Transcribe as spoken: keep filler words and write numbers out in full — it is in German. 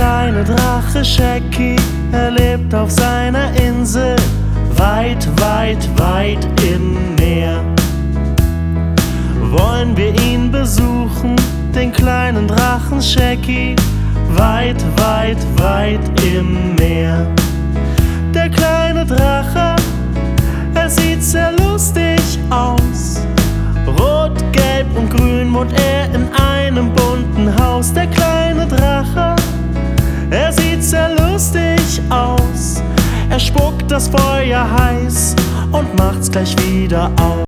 kleine Drache Shaggy, er lebt auf seiner Insel, weit, weit, weit im Meer. Wollen wir ihn besuchen, den kleinen Drachen Shaggy, weit, weit, weit im Meer. Der kleine Drache, er sieht sehr lustig aus. Rot, gelb und grün wohnt er in einem bunten Haus. Der kleine Drache, er sieht sehr lustig aus. Er spuckt das Feuer heiß und macht's gleich wieder aus.